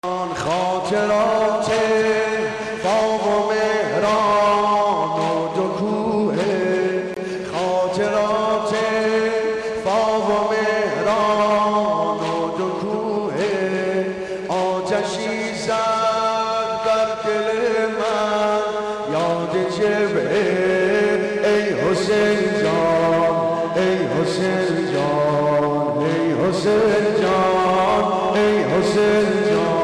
خاطرات باغ و مهران و دو کوه، خاطرات باغ و مهران و دو کوه، آتشی زد بر دل من یاد جبهه. ای حسین جان، ای حسین جان، ای حسین جان، ای حسین جان.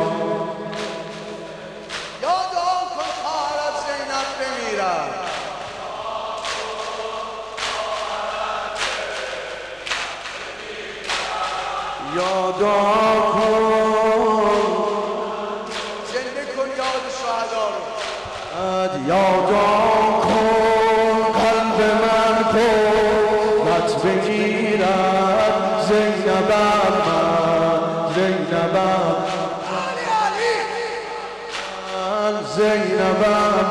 یادا کن زنده کن یاد شهدا رو، یادا کن قلب من قوت بگیرد. زینبم من، زینبم من، زینبم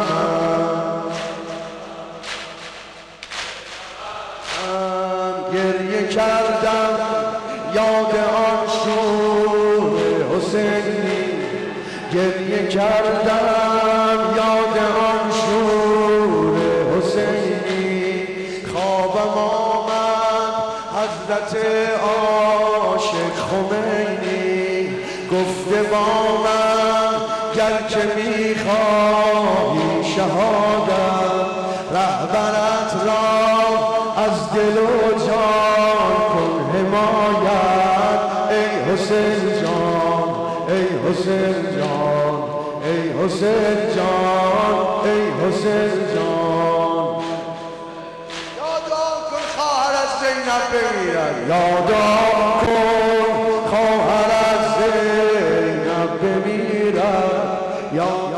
من گریه کردم یاد آن شور حسینی، گریه کردم یاد آن شور حسینی. خوابم آمد حضرت عاشق خمینی، گفته با من گر که میخواهی شهادت، رهبرت را از دل و جان کن حمایت. ای حسین جان، ای حسین جان، ای حسین جان، ای حسین جان. یادا کن خواهر از زینب بمیرد، یادا کن خواهر از زینب بمیرد.